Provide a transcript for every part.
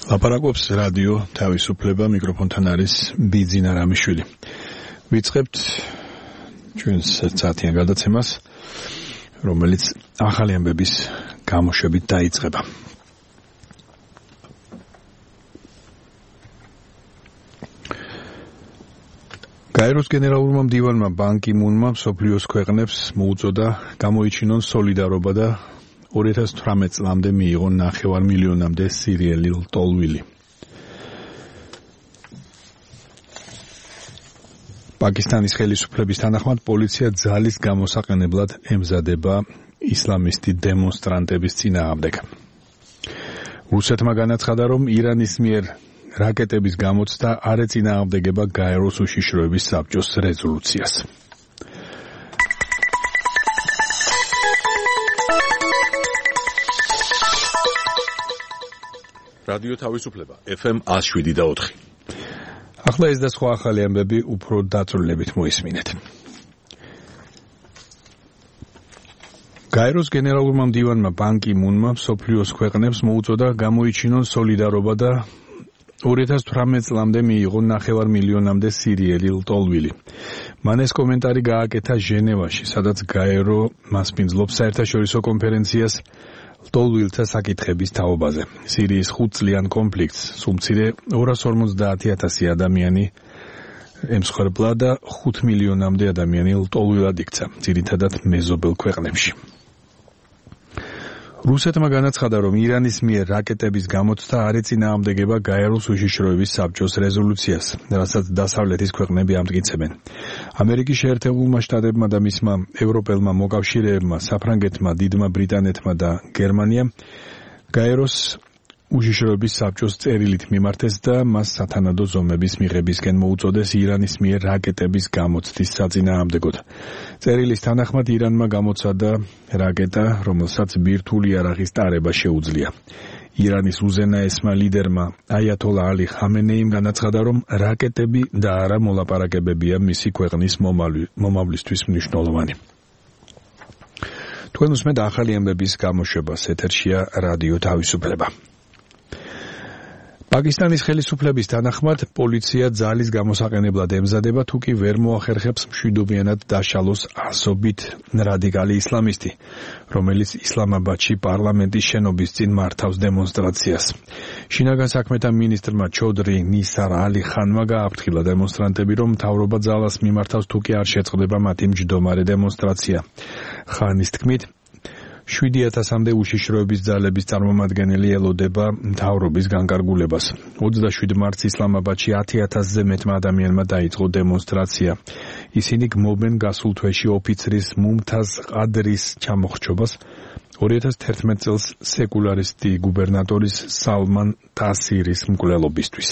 ლაპარაკობს რადიო თავისუფლება, მიკროფონთან არის ბიძინა რამიშვილი. ვიწყებთ ჩვენს საათიან გადაცემას, რომელიც ახალი ამბების გამოშვებით დაიწყება. გაეროს გენერალურმა მდივანმა ბან კი მუნმა მსოფლიოს ქვეყნებს მოუწოდა გამოიჩინონ სოლიდარობა და 2018 წლამდე მიიღონ 9 მილიონამდე სირიელი ლტოლვილი. პაკისტანის ხელისუფლების თანახმად პოლიცია ძალის გამოსაყენებლად ემზადება ისლამისტი დემონსტრანტების წინააღმდეგ. რუსეთმა განაცხადა, რომ ირანის მიერ რაკეტების გამოცდა არ ეწინააღმდეგება გაეროს უშიშროების საბჭოს რეზოლუციას. რადიო თავისუფლება FM 107.4. ახლა ეს და სხვა ახალი ამბები უფრო დაწვრილებით მოისმინეთ. გაეროს გენერალურმა მდივანმა ბან კი მუნმა მსოფლიოს ქვეყნებს მოუწოდა გამოიჩინონ სოლიდარობა და 2018 წლამდე მიიღონ 9 მილიონამდე სირიელი ლტოლვილი. მან ეს კომენტარი გააკეთა ჟენევაში, სადაც გაერო მასპინძლობს საერთაშორისო კონფერენციას ლტოლვილთა საკითხების თაობაზე. სირიის 5 წლიან კონფლიქტს სულ მცირე 250,000 ადამიანი ემსხვერპლა და 5 მილიონამდე ადამიანი ლტოლვილად იქცა, ძირითადად მეზობელ ქვეყნებში. რუსეთმა განაცხადა, რომ ირანის მიერ რაკეტების გამოცდა არ ეწინააღმდეგება გაეროს უშიშროების საბჭოს რეზოლუციას, რასაც დასავლეთის ქვეყნები ამტკიცებენ. ამერიკის შეერთებულმა შტატებმა და მისმა ევროპელმა მოკავშირეებმა, საფრანგეთმა, დიდმა ბრიტანეთმა და გერმანიამ გაეროს უშიშროების საბჭოს წერილით მიმართეს და მას სათანადო ზომების მიღებისკენ მოუწოდეს ირანის მიერ რაკეტების გამოცდის საწინააღმდეგოდ. წერილის თანახმად ირანმა გამოცადა რაკეტა, რომელსაც ბირთვული იარაღის ტარება შეუძლია. ირანის უზენაესმა ლიდერმა აიათოლა ალი ხამენეიმ განაცხადა, რომ რაკეტები და არა მოლაპარაკებებია მისი ქვეყნის მომავლისთვის მნიშვნელოვანი. თქვენ უსმენთ ახალი ამბების გამოშვებას, ეთერშია რადიო თავისუფლება. პაკისტანის ხელისუფლების თანახმად პოლიცია ძალის გამოსაყენებლად ემზადება, თუ კი ვერ მოახერხებს მშვიდობიანად დაშალოს ასობით რადიკალი ისლამისტი, რომელიც ისლამაბადში პარლამენტის შენობის წინ მართავს დემონსტრაციას. შინაგან საქმეთა მინისტრმა ჩოდრი ნისარ ალი ხანმა გააფრთხილა დემონსტრანტები, რომ მთავრობა ძალას მიმართავს, თუ კი არ შეწყდება მათი მჯდომარე დემონსტრაცია. ხანის თქმით, 7,000-მდე უშიშროების ძალების წარმომადგენელი ელოდება მთავრობის განკარგულებას. 27 მარტს ისლამაბადში 10,000-ზე მეტმა ადამიანმა დაიწყო დემონსტრაცია. ისინი გმობენ გასულ თვეში ოფიცრის მუმთაზ ყადრის ჩამოხრჩობას, 2011 წელს სეკულარისტი გუბერნატორის სალმან ტასირის მკვლელობისთვის.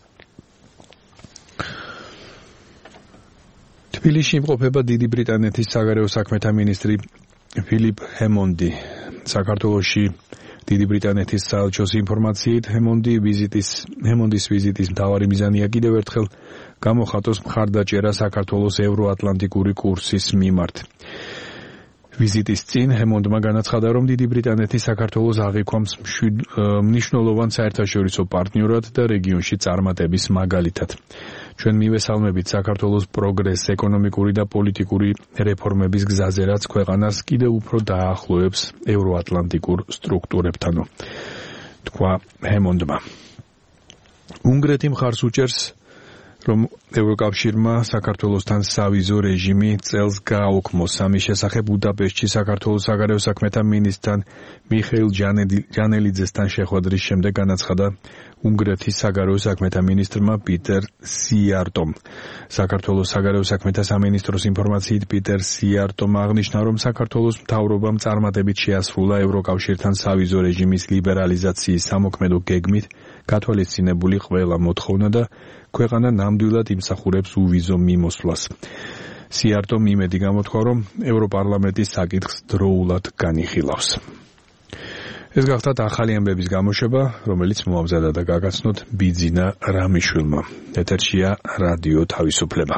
თბილისში იმყოფება დიდი ბრიტანეთის საგარეო საქმეთა მინისტრი ფილიპ ჰემონდი. საქართველოში დიდი ბრიტანეთის საელჩოს ინფორმაციით ჰემონდის ვიზიტის მთავარი მიზანია კიდევ ერთხელ გამოხატოს მხარდაჭერა საქართველოს ევროატლანტიკური კურსის მიმართ. ვიზიტის წინ ჰემონდმა განაცხადა, რომ დიდი ბრიტანეთი საქართველოს აღიქვამს მნიშვნელოვან საერთაშორისო პარტნიორად და რეგიონში წარმატების მაგალითად. ჩვენ მივესალმებით საქართველოს პროგრესს ეკონომიკური და პოლიტიკური რეფორმების გზაზე, რაც ქვეყანას კიდევ უფრო დაახლოებს ევროატლანტიკურ სტრუქტურებთანო, თქვა ჰემონდმა. უნგრეთი მხარს უჭერს, რომ ევროკავშირმა საქართველოსთან სავიზო რეჟიმი წელს გააუქმოს. ამის შესახებ ბუდაპეშტში საქართველოს საგარეო საქმეთა მინისტრთან მიხეილ ჯანელიძესთან შეხვედრის შემდეგ განაცხადა უნგრეთის საგარეო საქმეთა მინისტრმა პიტერ სიარტომ. საქართველოს საგარეო საქმეთა სამინისტროს ინფორმაციით პიტერ სიარტომ აღნიშნა, რომ საქართველოს მთავრობამ წარმატებით შეასრულა ევროკავშირთან სავიზო რეჟიმის ლიბერალიზაციის სამოქმედო გეგმით გათვალისწინებული ყველა მოთხოვნა და ქვეყანა ნამდვილად იმსახურებს უვიზო მიმოსვლას. სიარტომ იმედი გამოთქვა, რომ ევროპარლამენტის საკითხს დროულად განიხილავს. ეს გახდათ ახალი ამბების გამოშვება, რომელიც მოამზადა და გაგაცნოთ ბიძინა რამიშვილმა. ეთერშია რადიო თავისუფლება.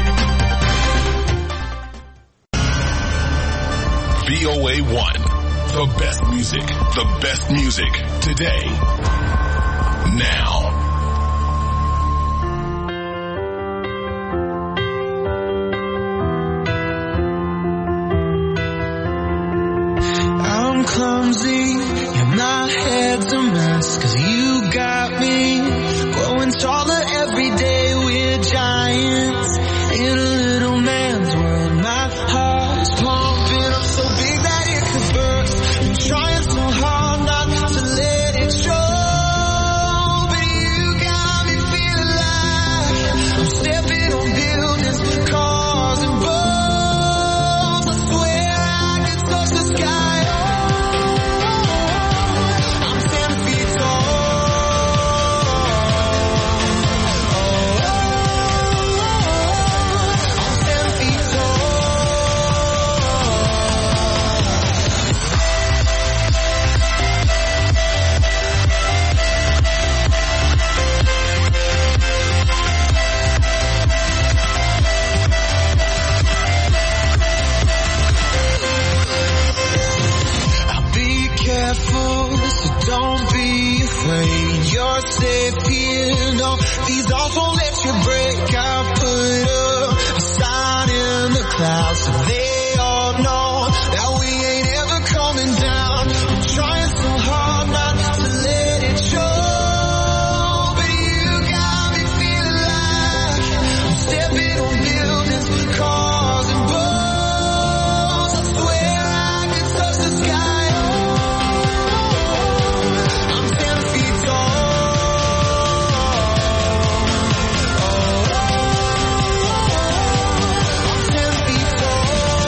VOA1, The best music today, now. I'm clumsy, and my head's a mess, 'cause you got me growing taller every day. We're giants in a little man's world. My heart is pumping up so big that it could burst. I'm trying so hard not to let it show, but you got me feeling like I'm stepping on buildings, cars and boats. I swear I can touch the sky. I'm 10 feet tall. I'm 10 feet tall. I'll be careful, so don't be afraid. You're safe here, no, these walls won't let you break. I put up a sign in the clouds so they all know that we ain't ever coming down. I'm trying so hard not to let it show, but you got me feeling like I'm stepping on buildings, cars and boats. I swear I can touch the sky. I'm 10 feet tall. I'm 10 feet tall.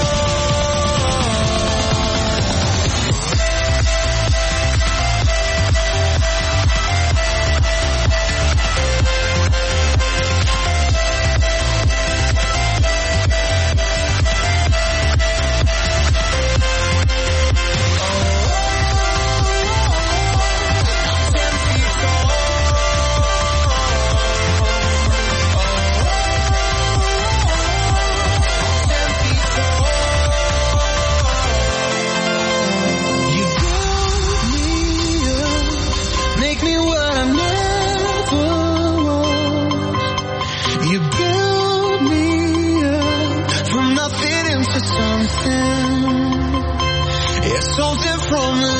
You build me up, make me what I never was. You build me up from nothing into something. Yeah, something from the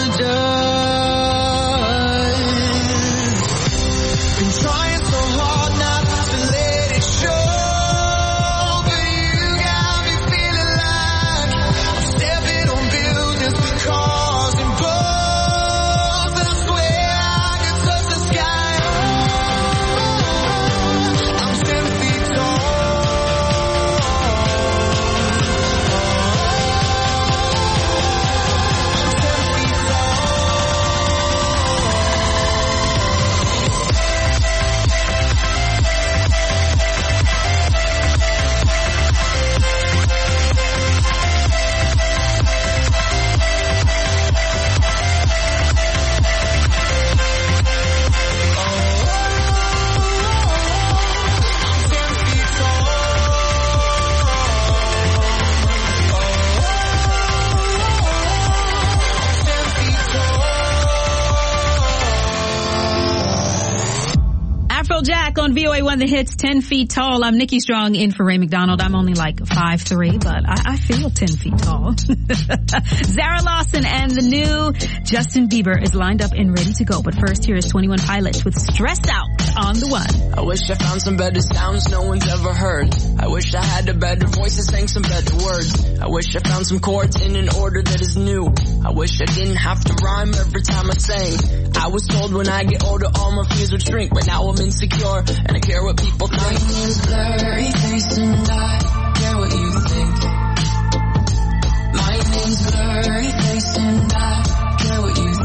dust. Been trying so hard not to let it show, but you got me feeling like I'm stepping on buildings, cars and boats. And I swear I can touch the sky. I'm 10 feet tall. I'm 10 feet tall. Afrojack on VOA1 The Hits, 10 feet tall. I'm Nikki Strong in for Ray McDonald. I'm only like 5'3", but I feel 10 feet tall. Zara Lawson and the new Justin Bieber is lined up and ready to go. But first, here is 21 Pilots with Stressed Out on the one. I wish I found some better sounds no one's ever heard. I wish I had a better voice and sang some better words. I wish I found some chords in an order that is new. I wish I didn't have to rhyme every time I sang. I was told when I get older all my fears would shrink, but now I'm insecure and I care what people think. My name's blurry face and I care what you think. My name's blurry face and I care what you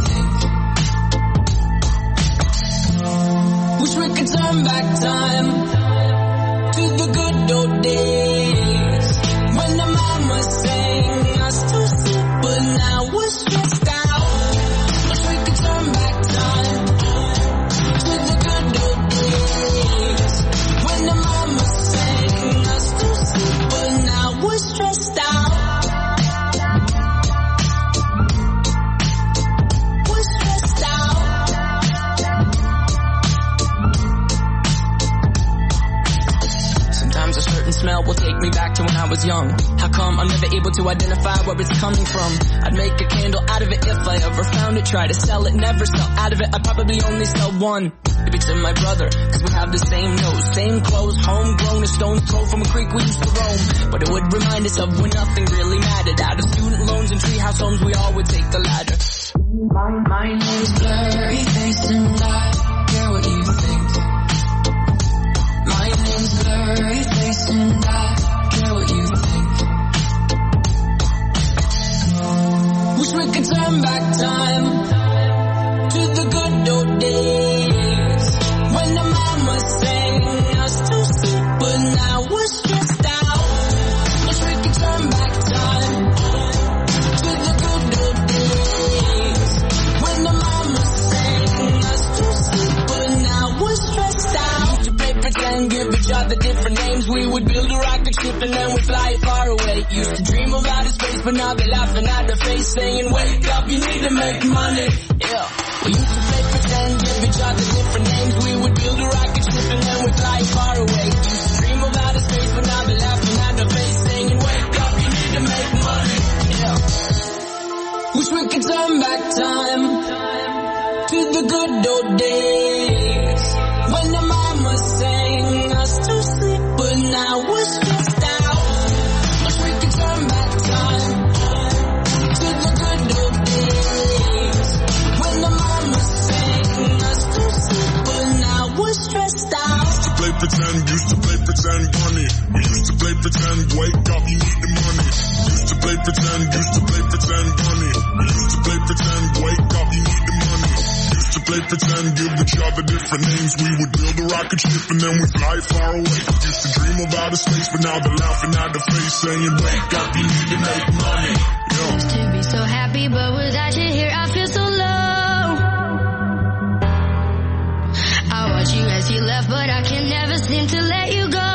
think. Wish we could turn back time to the good old days when the mama sang us to sleep, but now we're stressed out. Wish we could turn back time to the good old days when the mama sang us to sleep, but now we're stressed out. back to when I was young. How come I'm never able to identify where it's coming from? I'd make a candle out of it if I ever found it. Try to sell it, never sell out of it. I'd probably only sell one. Maybe to my brother, cause we have the same nose, same clothes, homegrown, a stone's throw from a creek we used to roam. But it would remind us of when nothing really mattered. Out of student loans and treehouse homes, we all would take the ladder. My name's Blurry Face and I care what you think. My name's Blurry Face and I care what you think. Wish we could turn back time to the good old days when the mama sang us to sleep, but now we're stressed out. Wish we could turn back time to the good old days when the mama sang us to sleep, but now we're stressed out. Used to play pretend, give each other different names. We would build a rocket ship and then we'd fly far away. Used to dream of outer space, but now they're laughing at the face, saying, wake up, you need to make money. Yeah. We used to play pretend, give each other different names. We would build a rocket ship and then we'd fly far away. Used to dream of outer space, but now they're laughing at the face, saying, wake up, you need to make money. Yeah. Wish we could turn back time to the good old days when the mama sang us to sleep, but now we're stressed out. Wish we could turn back time to the good old days when the mama sang us to sleep, but now we're stressed out. Used to play pretend, bunny. We used to play pretend, wake up, you need the money. Used to play pretend, bunny. We used to play pretend, wake up, you need the money. Used to play pretend, give each other different names. We would build a rocket ship and then we fly far away. Used to dream of outer space, but now they're laughing at the face, saying, wake up, you need to make money. Yo. Used to be so happy, but without you here, I feel so low. I watch you as you left, but I can never seem to let you go.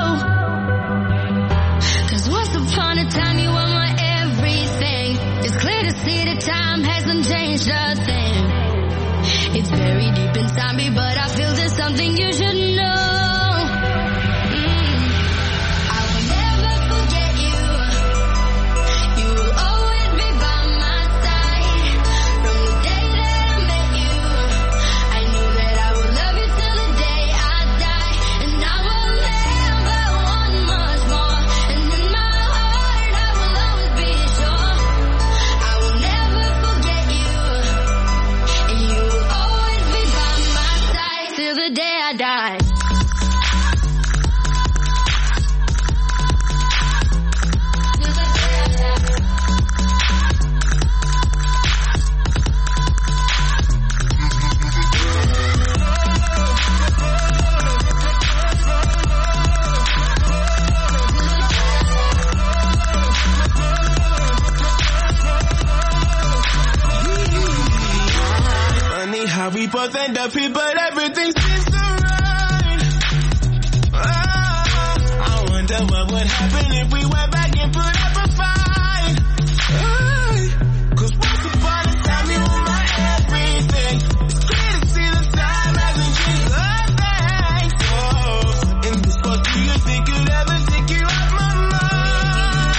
Cause once upon a time, you were my everything. It's clear to see that time hasn't changed a thing. It's very deep inside me, but I feel there's something you should know. I will never forget you. You will always be by my side. From the day that I met you, I knew that I would love you till the day I die. And I will never want much more. And in my heart, I will always be sure. I will never forget you. And you will always be by my side till the day I die. Funny how we both end up here, but everything seems to right. I wonder what would happen if we went back and put up a fight. Cause once upon a time you were my everything. It's clear to see the time hasn't changed a thing. So, in this world, do you think you'd ever take you off my mind?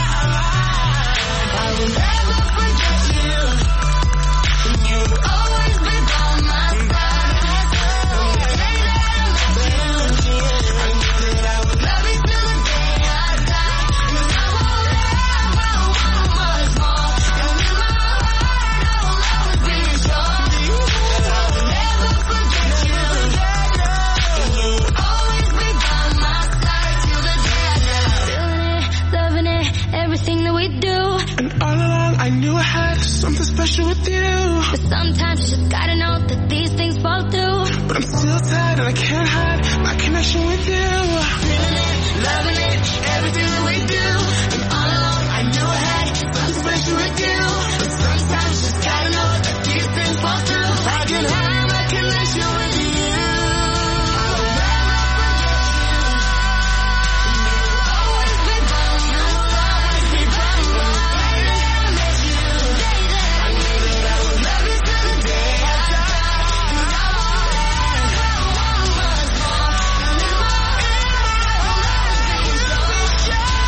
I will never forget you. You'll always be by my side. From the day that I met you, I knew that I would love you till the day I die. And I won't ever want much more. And in my heart, I will always be sure that I will never forget you. And you'll always be by my side till the day I die. Feeling it, loving it, everything that we do. And all along I knew I had something special with you. But sometimes you just gotta know that these things fall through. But I'm still tired and I can't hide my connection with you. Feeling it, loving it, everything that we do. And all along I knew I had something special with you. But sometimes you just gotta know that these things fall through. I can hide my connection with you. I will never forget you. You'll always be by me. You'll always be by me. The day that I met you, I knew that I would love you till the day I die. And I won't ever want much more. And in my heart, I will always be sure.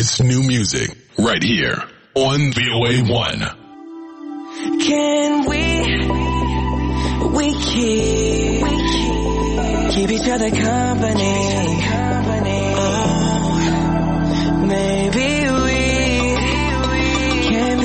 It's new music right here on VOA1. Can we keep each other company? Oh, maybe we can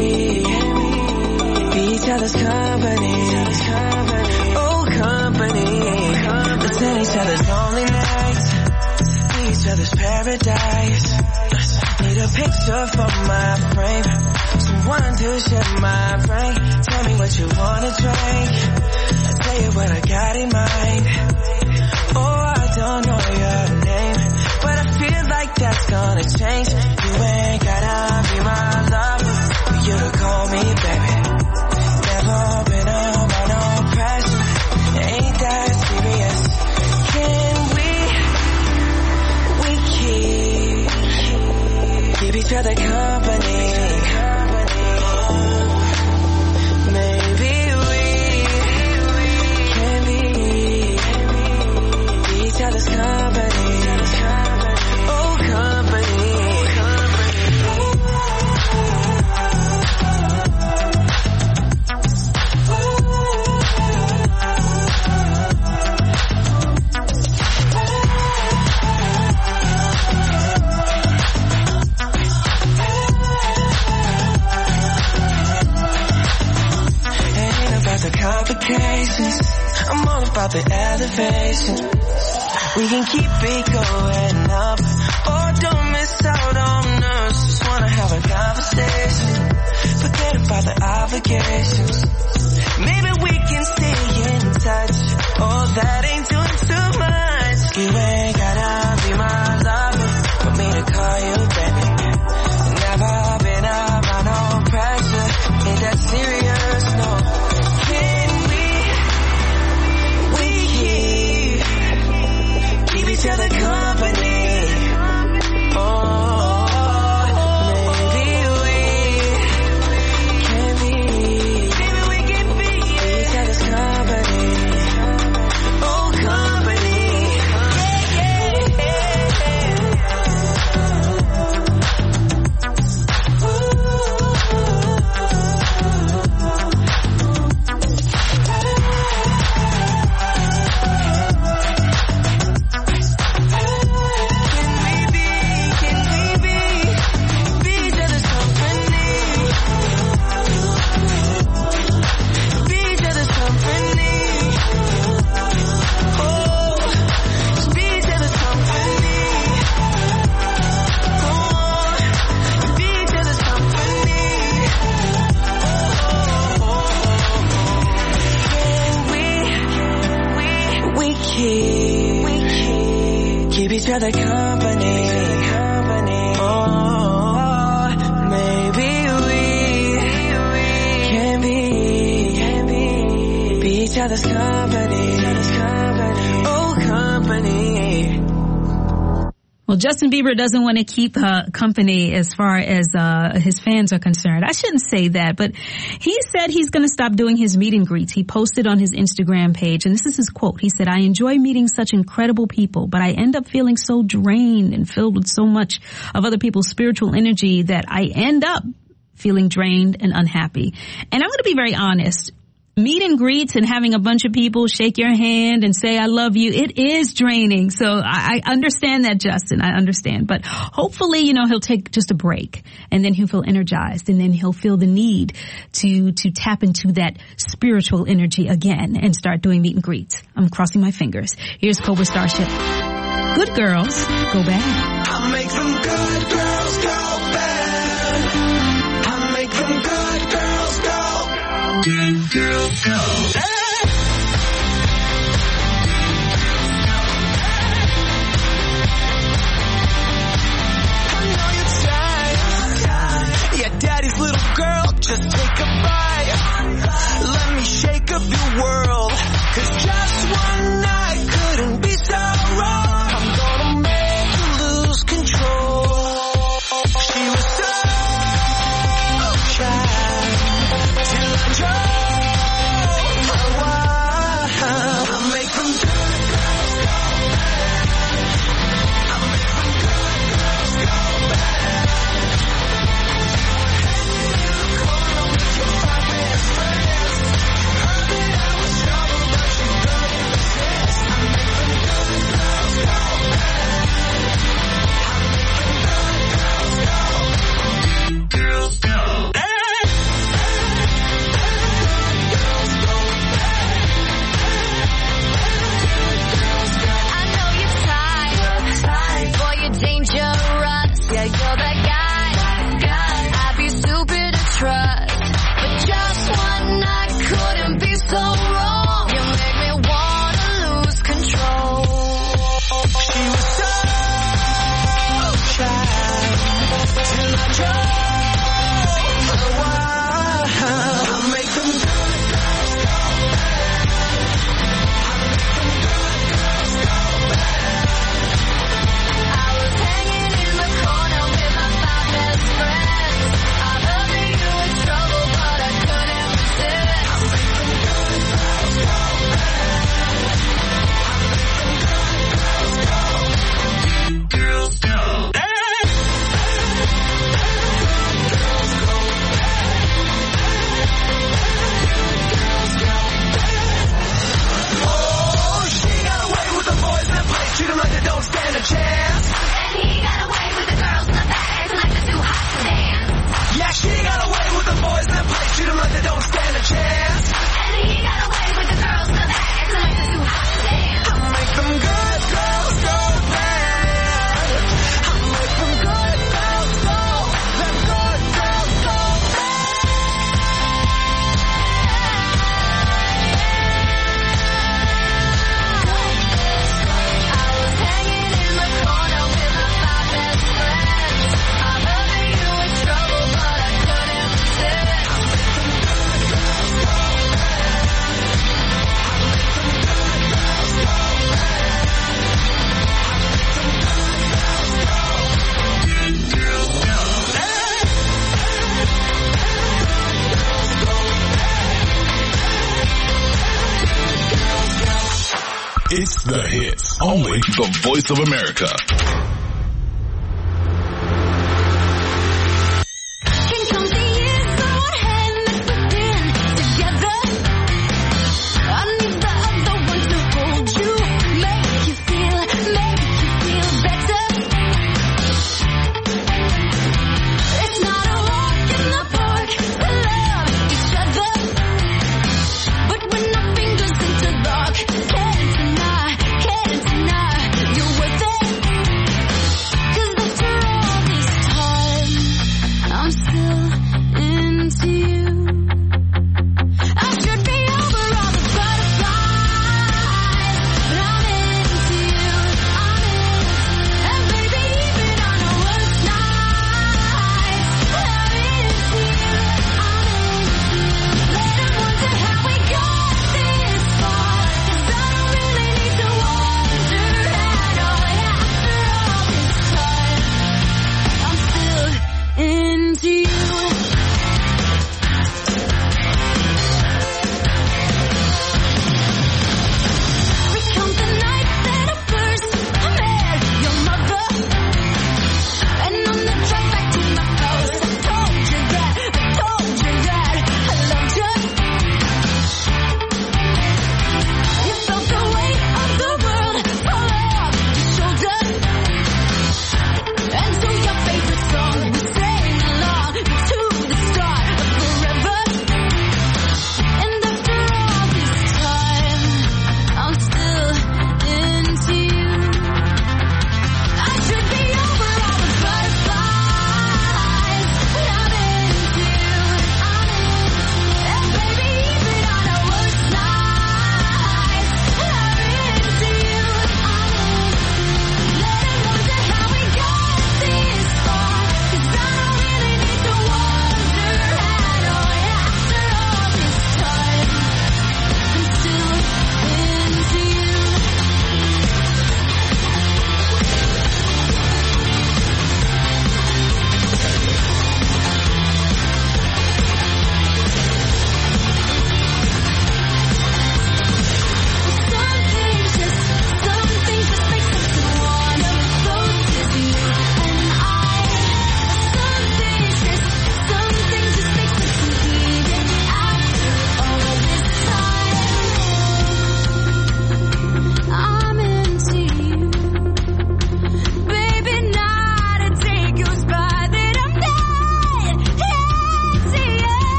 be each other's company. Oh, company. Let's end each other's lonely nights, be each other's paradise. Need a picture for my frame, someone to share my brain. Tell me what you wanna drink, I'll tell you what I got in mind. Oh, I don't know your name, but I feel like that's gonna change. You ain't gotta be my lover for you to call me baby. Never been under no pressure, it ain't that serious. Can we keep each other company? Maybe we can be each other's company. Oh, company. The complications, I'm all about the elevation. We can keep it going up, or don't miss out on us. Just wanna have a conversation, forget about the obligations. Maybe we can stay in touch, oh that ain't doing too much. You ain't gotta be my lover for me to call you baby. Never been around no pressure, ain't that serious, no. Each other company. Oh, maybe we can be each other's company. Oh, company. Keep each other company. Oh, maybe we can be each other's company. Oh, company. Well, Justin Bieber doesn't want to keep company as far as his fans are concerned. I shouldn't say that, but he said he's going to stop doing his meet and greets. He posted on his Instagram page, and this is his quote. He said, "I enjoy meeting such incredible people, but I end up feeling so drained and filled with so much of other people's spiritual energy that I end up feeling drained and unhappy." And I'm going to be very honest. Meet and greets and having a bunch of people shake your hand and say, "I love you," it is draining. So I understand that, Justin. I understand. But hopefully, he'll take just a break and then he'll feel energized and then he'll feel the need to tap into that spiritual energy again and start doing meet and greets. I'm crossing my fingers. Here's Cobra Starship. Good girls go bad. I'll make them good girls go bad. I'll make them good girls go. Good girls go. I know you're tired. Yeah, daddy's little girl, just take a bite. Let me shake up your world. 'Cause just one night couldn't be so wrong. I'm gonna make you lose control. She was so shy till I drove. It's the hits. Only the Voice of America.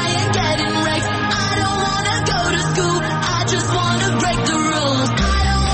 Getting high and getting wrecked. I don't wanna go to school, I just wanna break the rules. I don't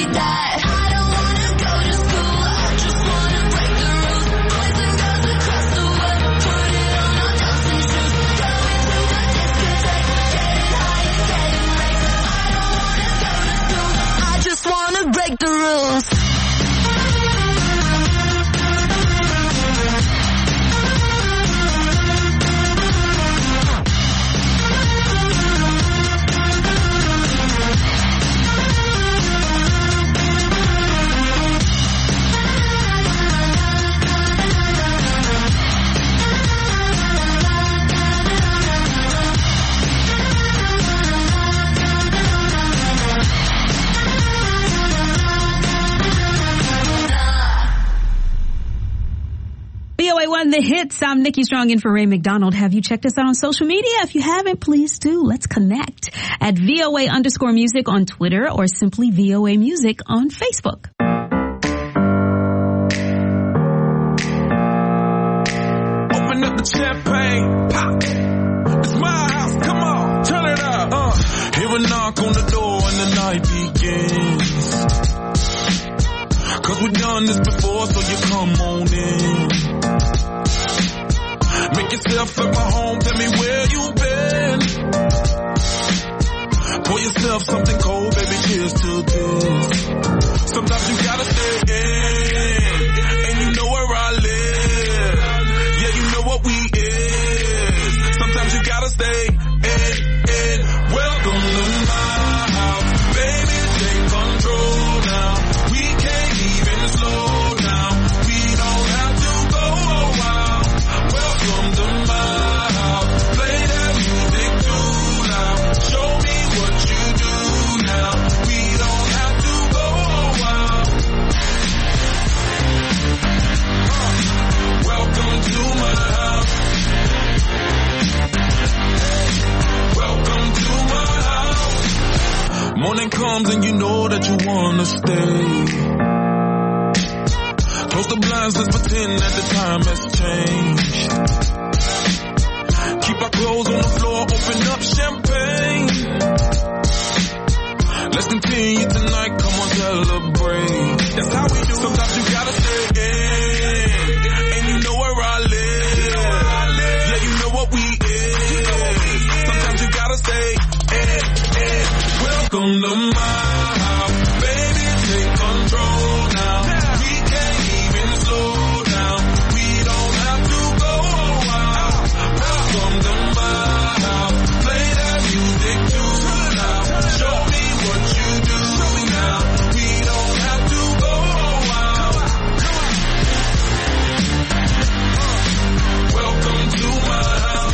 we die. I don't wanna go to school, I just wanna break the rules. Boys and girls across the world, put it on our dancing shoes. Going to the discotheque, getting high and getting raked. I don't wanna go to school, I just wanna break the rules. VOA1 The Hits. I'm Nikki Strong in for Ray McDonald. Have you checked us out on social media? If you haven't, please do. Let's connect at VOA_music on Twitter or simply VOA Music on Facebook. Open up the champagne, pop. It's my house, come on, turn it up. Hear a knock on the door and the night begins. Cause we've done this before, so you come on in. Make yourself at my home, tell me where you've been. Pour yourself something cold, baby, cheers to this. Sometimes you gotta stay in, and you know where I live. Yeah, you know what we is. Sometimes you gotta stay in. Welcome to my house, baby, take control now. We can't even slow down. We don't have to go a while. Welcome to my house. Play that music too loud. Show me what you do now. We don't have to go a while. Welcome to my house. Welcome to my house. Morning comes and you know that you wanna stay. Close the blinds, let's pretend that the time has changed. Keep our clothes on the floor, open up champagne. Let's continue tonight, come on, celebrate. That's how we do. Sometimes you gotta stay in, and you know where I live. Yeah, you know what we is. Sometimes you gotta stay in. Welcome to my house, baby, take control now. We can't even slow down. We don't have to go a while. Welcome to my house, play that music too loud. Show me what you do now. We don't have to go a while. Welcome to my house.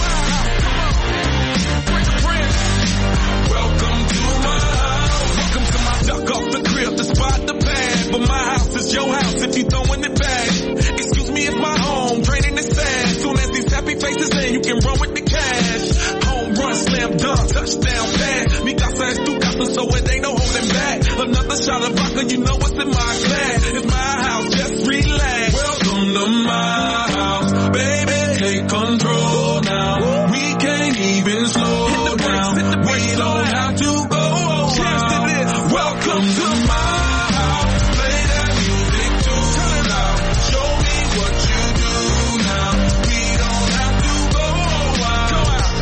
Welcome to my house. Welcome to my duck off the crib, the spot, the pad. But my house is your house if you throwing it back. Excuse me, it's my home, draining the sand. Soon as these happy faces in, you can run with the cash. Home run, slam dunk, touchdown pass. Mi casa es tu casa, so it ain't no holding back. Another shot of vodka, you know what's in my glass. It's my house, just relax. Welcome to my house, baby, take control now. We can't even slow down. We don't have to go a while. Welcome to my house, play that music too loud. Show me what you do now. We don't have to go a while.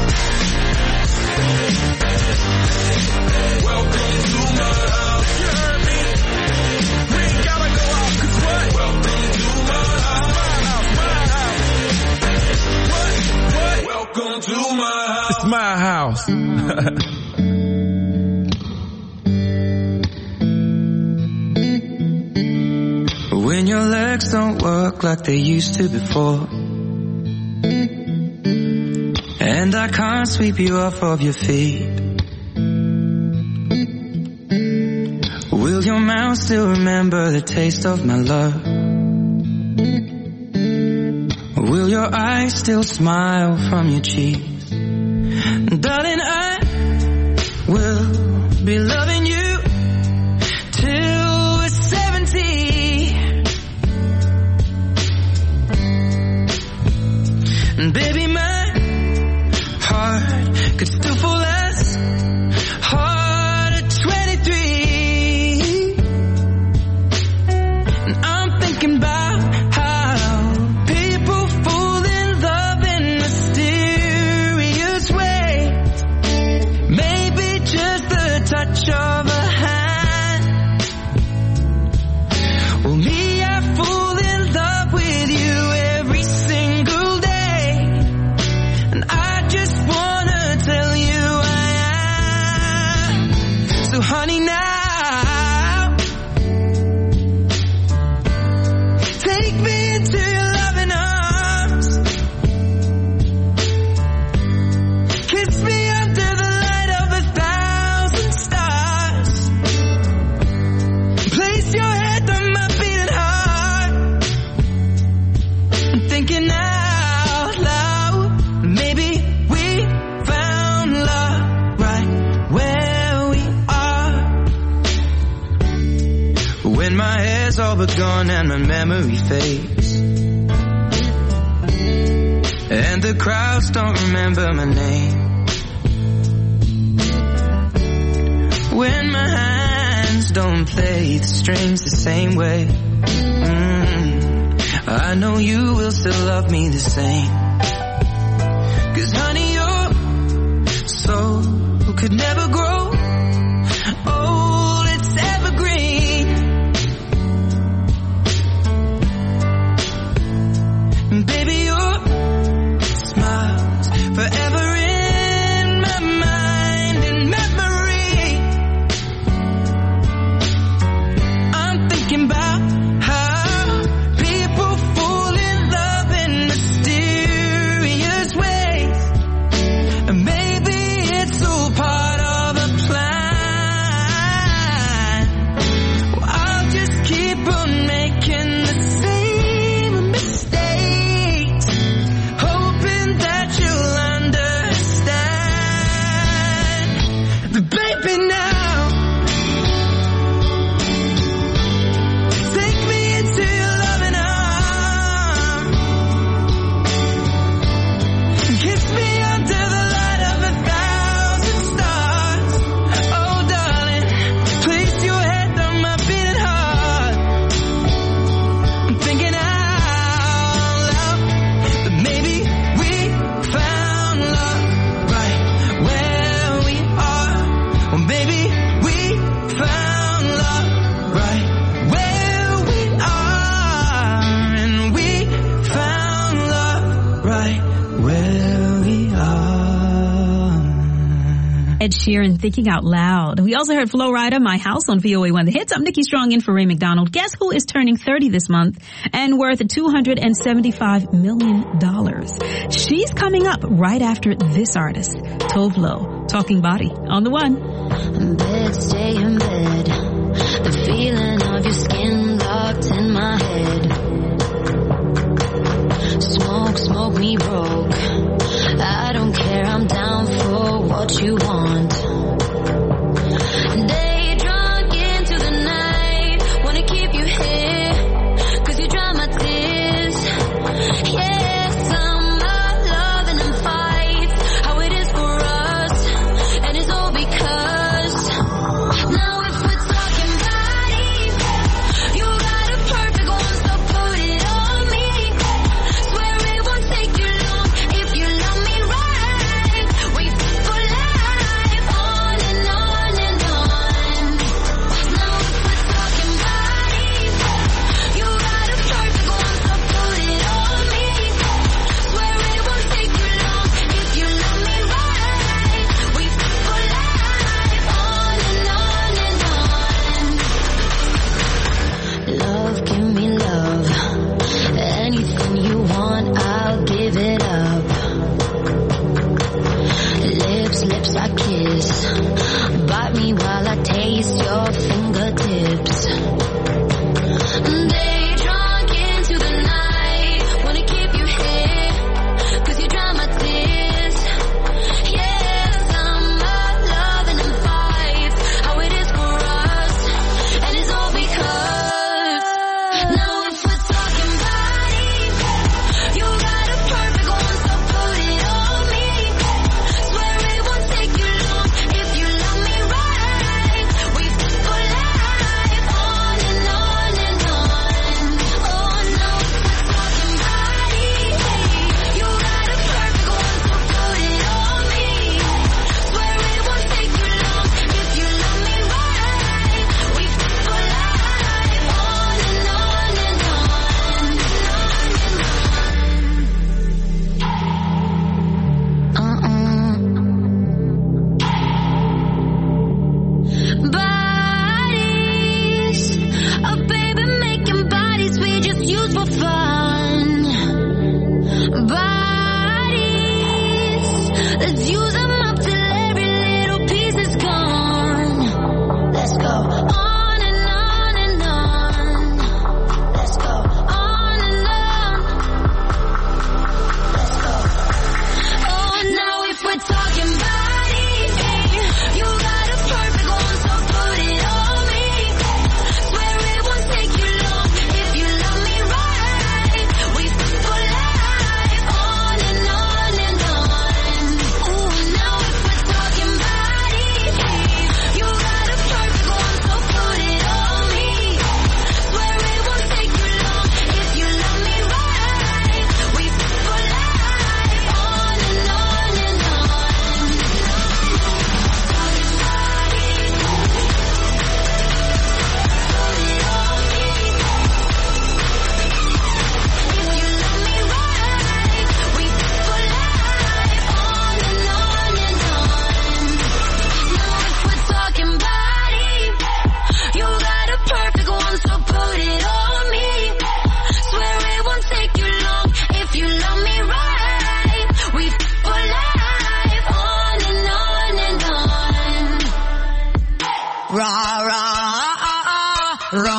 Welcome to my house. You heard me? We ain't gotta go out, 'cause what? Welcome to my house. What? Welcome to my house. It's my house. When your legs don't work like they used to before, and I can't sweep you off of your feet, will your mouth still remember the taste of my love? Will your eyes still smile from your cheeks? Darling, I will be loving you till we're 70. And baby, my heart could still fall as hard at 23. When my hair's all but gone and my memory fades, and the crowds don't remember my name, when my hands don't play the strings the same way, I know you will still love me the same. 'Cause honey, your soul could never grow old, it's evergreen. And baby, your smile's forever in my mind and memory. I'm thinking about how people fall in love in mysterious ways, and maybe it's all part of a plan. Well, I'll just keep on making the same mistakes, hoping that you'll understand. But baby, now take me into your loving arms, kiss me under the light of 1,000 stars. Oh darling, place your head on my beating heart. I'm thinking out loud that maybe we found love right where we are. Well, maybe we found love right where we are, and we found love right where we are. Ed Sheeran, Thinking Out Loud. We also heard Flo Rida, My House on VOA1 The Hits. I'm Nikki Strong in for Ray McDonald. Guess who is turning 30 this month and worth $275 million? She's coming up right after this artist, Tove Lo, Talking Body on the One. Bed, stay in bed. The feeling of your skin locked in my head. Smoke me broke. I don't care, I'm down for what you want. Day drunk into the night. Wanna keep you here, 'cause you dry my tears. Yes, I'm not loving them fights, how it is for us, and it's all because now if we're talking about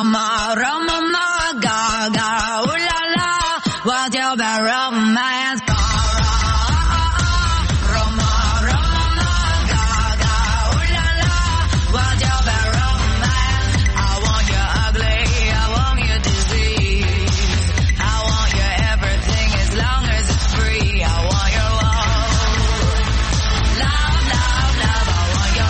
Roma, Roma, ma, ga, ga, ooh la la, what's your bad romance? Roma, Roma, ma, ga, ga, ooh la la, what's your bad romance? I want you ugly, I want you disease, I want you everything as long as it's free. I want your love, love, love, I want your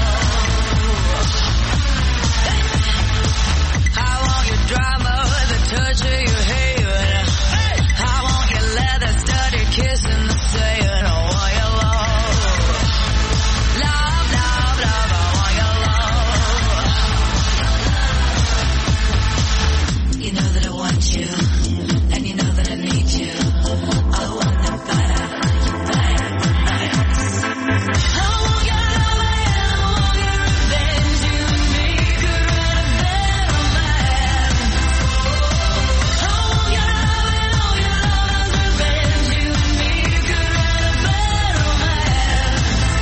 love. I want your drama, the touch of your hair. I want your leather studded kiss in the sand. I want your love, love, love, love, I want your love. You know that I want you, and you know that I need you. I want the better, better romance. I want your love and I want your revenge. You and me could write a better romance. I want your love and all your love's revenge. You and me could write a better romance.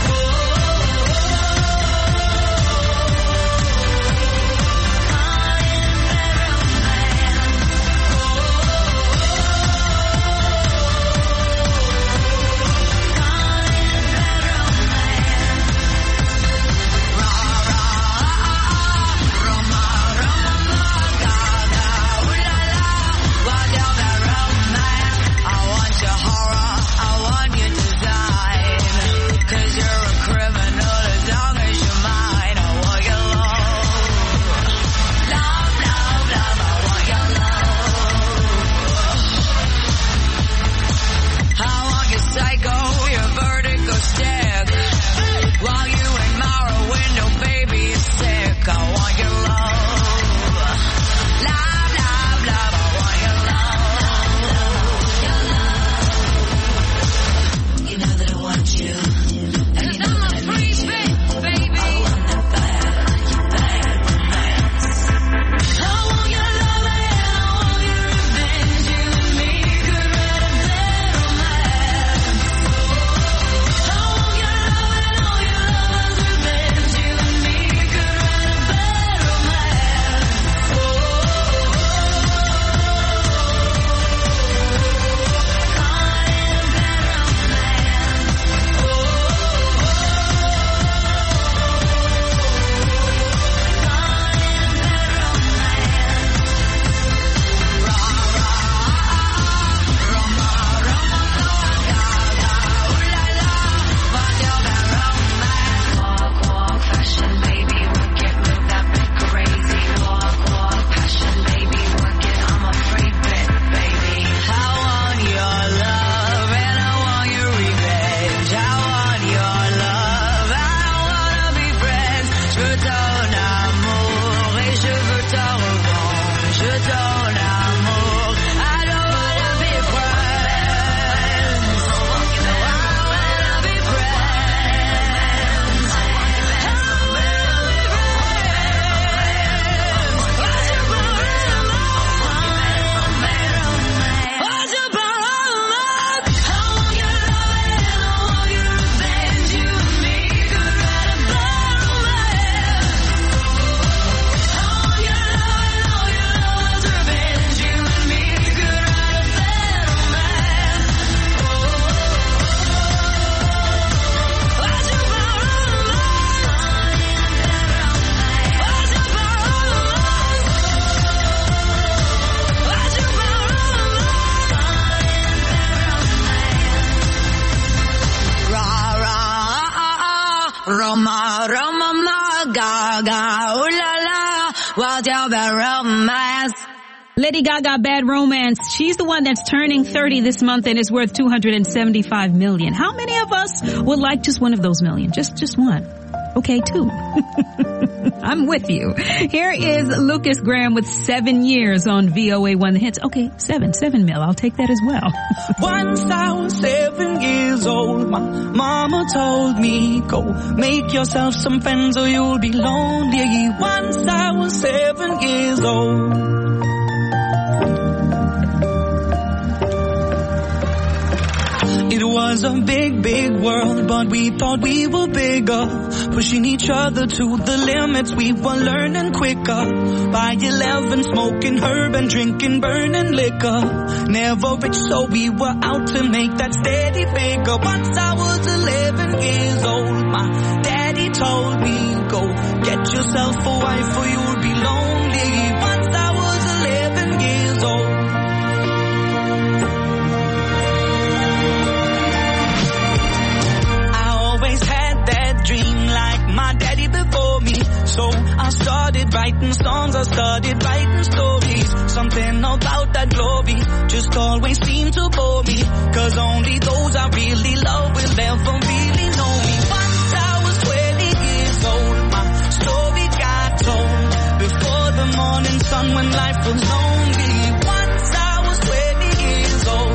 I want your horror, I want your design, 'cause you're a criminal as long as you're mine. I want your love, love, love, love, I want your love. I want your psycho, your vertigo stick, while you admire a window, baby, you're sick. I want your love, love, love, love, I want your love. You know that I want you, and you know that I need you. Baby. I want the better, better romance. I want your love and I want your revenge. You and me could write a better romance. I want your love and all your love's revenge. You and me could write a better romance. Walk, walk, fashion, baby, work it, move that bit crazy. Walk, walk, passion, baby, work it, I'm a free bit, baby. I want your love and I want your revenge. I want your love, I wanna be friends. Je veux ton amour et je veux ta revanche. Je veux ton amour, I don't wanna be friends. I wanna be friends. I wanna be friends. What's your problem? What's your problem? I want your love and I want your revenge. You and me could write a better romance. I want your love and all your love's revenge. You and me could write a better romance. What's your problem? What's your problem? What's your problem? Ra ra Roma Roma ma ga ga ooh la la, what's your bad romance? Lady Gaga, Bad Romance. She's the one that's turning 30 this month and is worth $275 million. How many of us would like just one of those million? Just one. Okay, two. I'm with you. Here is Lucas Graham with 7 years on VOA1 The Hits. Okay, 7 mil. I'll take that as well. Once I was 7 years old, my mama told me, go make yourself some friends or you'll be lonely. Once I was 7 years old. It was was a big, big world, but we thought we were bigger. Pushing each other to the limits, we were learning quicker. By 11, smoking herb and drinking burning liquor. Never rich, so we were out to make that steady figure. Once I was 11 years old, my daddy told me, go get yourself a wife or you'll be lonely. Once I was 11 years old. Dream like my daddy before me. So I started writing songs, I started writing stories. Something about that glory just always seemed to bore me. Cause only those I really love will ever really know me. Once I was 20 years old, my story got told. Before the morning sun when life was lonely. Once I was 20 years old.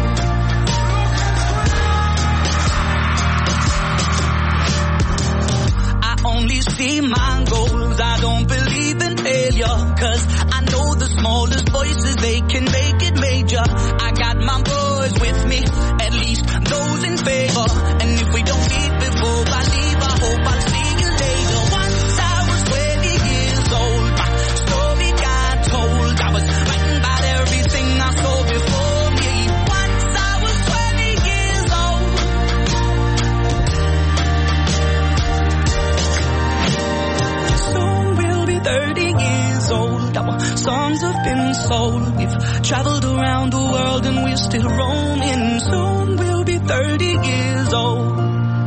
Only see my goals, I don't believe in failure. Cause I know the smallest voices, they can make it major. I got my boys with me, at least those in favor. And if we don't meet before I leave, I hope I'll see you later. Once I was 20 years old, my story got told. I was writing about everything I saw before me. Once I was 20 years old. Soon we'll be 30 years old. Our songs have been sold. We've traveled around the world and we're still roaming. Soon we'll be 30 years old.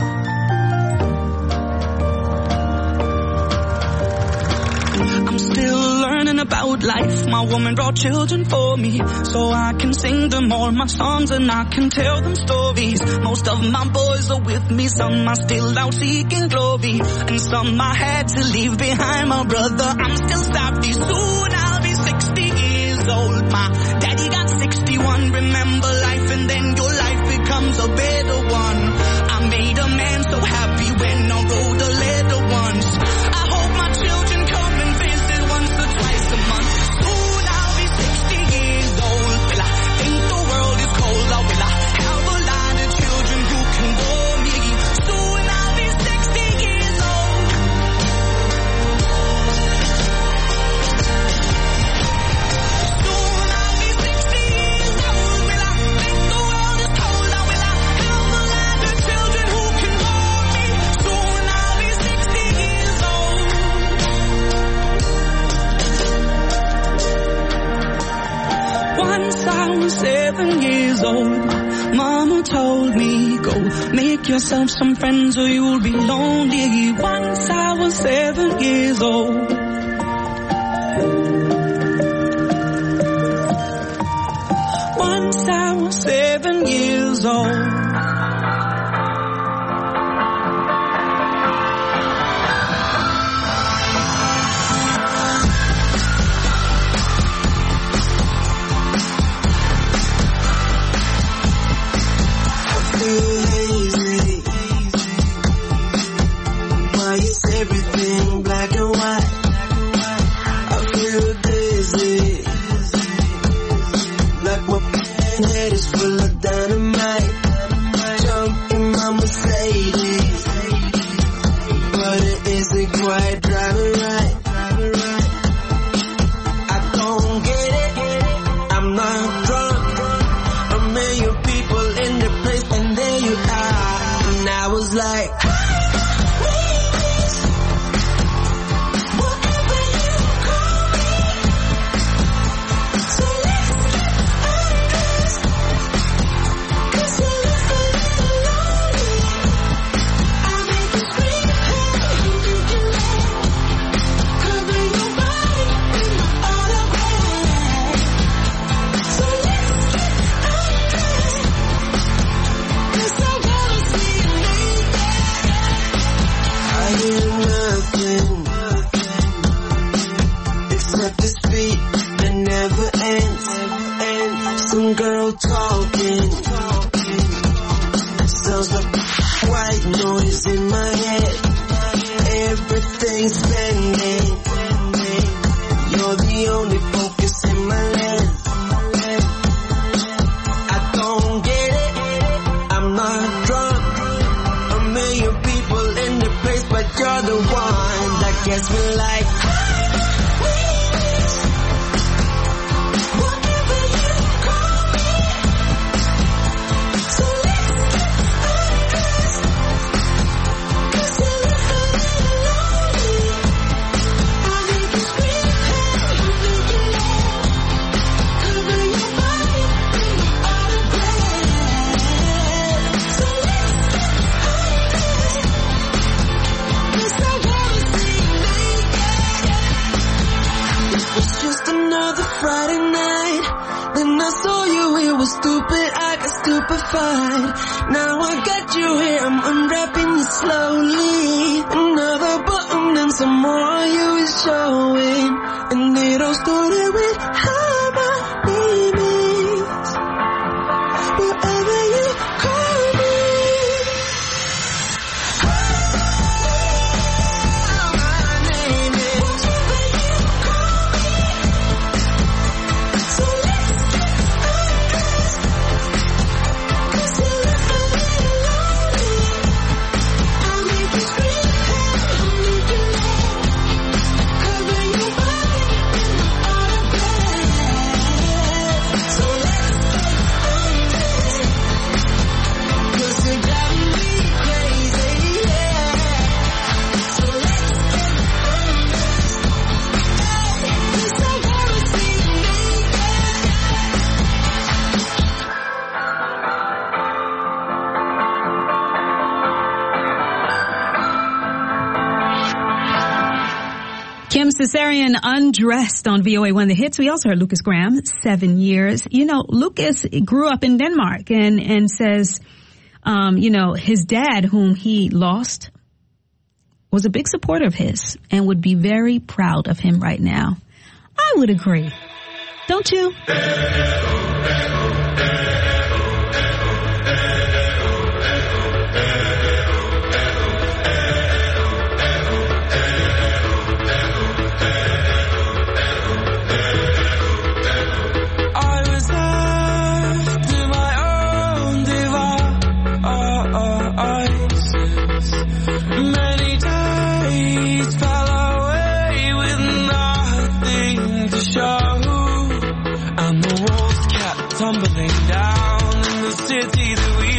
I'm still learning about life. My woman brought children for me, so I can sing them all my songs and I can tell them stories. Most of my boys are with me, some are still out seeking glory, and some I had to leave behind. My brother, I'm still savvy. Soon I'll be 60 years old. My daddy got 61. Remember life and then your life becomes a better one. I made a man so happy when I wrote a letter once. I hope my children come and visit once or twice a month. Soon I'll be 60 years old. Will I think the world is cold, or will I have a lot of children who can bore me? Soon I'll be 60 years old. Soon I'll be 60 years old. Will I think the world is cold, or will I have a lot of children who can bore me? Soon I'll be 60 years old. Once I was 7 years old, my mama told me, go make yourself some friends or you'll be lonely. Once I was 7 years old. Once I was 7 years old. Why is everything black and white? I feel dizzy, like my head is full of dynamite. Jump in my Mercedes, but it isn't quite driving right. I don't get it, I'm not drunk. A million people in the place and there you are. And I was like, some girl talking, sounds like white noise in my head. Everything's spending, you're the only focus in my head. I don't get it, I'm not drunk. guess we're like whatever you call me. So let's get undressed, 'cause you look a little lonely. I'll make you scream, I'll make you laugh, cover your body when you're out of breath. So let's get undressed, 'cause I wanna see naked. It was just another Friday night. Then I saw you, it was stupid, I got stupefied. Now I got you here, I'm unwrapping you slowly. Another button and some more of you is showing. And it all started with how my name is. Whatever you call me. How my name is. Whatever you call me. So let's get undressed, 'cause you look a little lonely. I'll make you scream, I'll make you laugh, cover your body when you're out of breath. So let's get undressed, 'cause you got me crazy, yeah. So let's get undressed, 'cause I wanna see you naked. Kim Cesarian, Undressed on VOA1 The Hits. We also heard Lucas Graham, 7 years. You know, Lucas grew up in Denmark and says, you know, his dad, whom he lost, was a big supporter of his and would be very proud of him right now. I would agree. Don't you? I was left to my own devices. Many days fell away with nothing to show, and the walls kept tumbling down in the city that we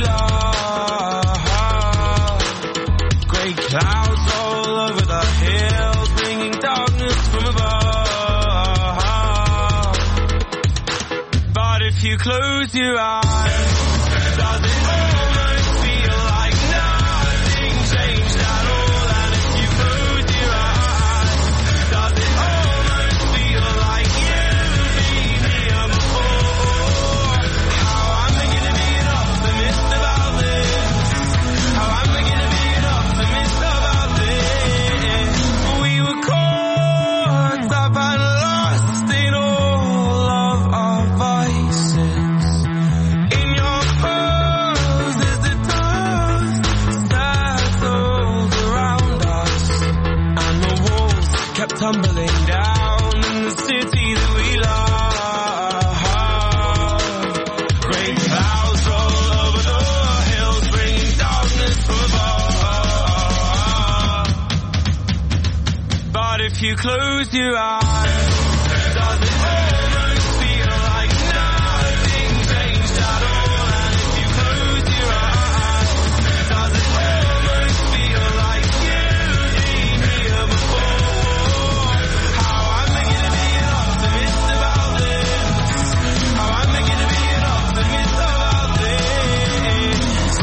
love. Grey clouds all over the hills, bringing darkness from above. But if you close your eyes, does it almost feel like nothing changed at all? And if you close your eyes, does it almost feel like you've been here before? How am I gonna be an optimist about this? How am I gonna be an optimist about this? We were caught up and lost in all of our vices. In your pose as the dust settled around us, and the walls kept tumbling down in the city that we love. Grey clouds roll over the hills, bringing darkness from above. But if you close your eyes, does it almost feel like nothing changed at all? And if you close your eyes, does it almost feel like you've been here before? How am I gonna be an optimist about this? How am I gonna be an optimist about this?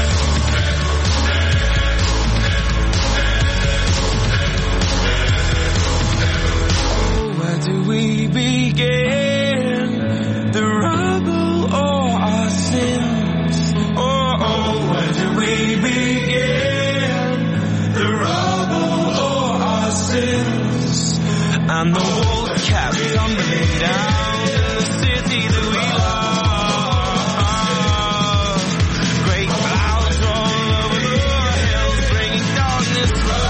Where do we begin? The rubble or our sins? Oh, where do we begin? The rubble or our sins? And the walls kept tumbling down in the city that we love. Great clouds roll over the hills, bringing darkness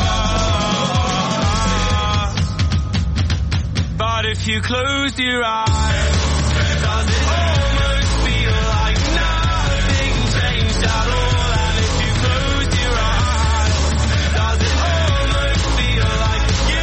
from us. But if you close your eyes, does it almost feel like nothing changed at all? And if you close your eyes, does it almost feel like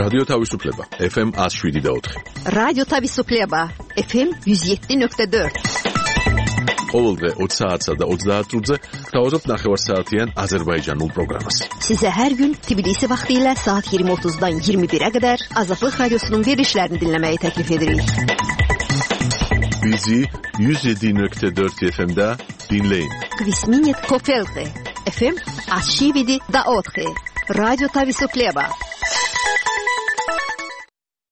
რადიო თავისუფლება FM 107.4 რადიო თავისუფლება FM 107.4 ყოველდღე 20 საათსა და 30 minutზე გთავაზობთ ნახევარსაათიან აზერბაიჯანულ პროგრამას. Sizə hər gün Tbilisi vaxtı ilə saat 20:30-dan 21-ə qədər Azadlıq Radiosunun verilişlərini dinləməyi təklif edirik. Bizi 107.4 FM-də dinləyin. Kvisminit Kofelte FM 107.4 Radyo Tavisupleba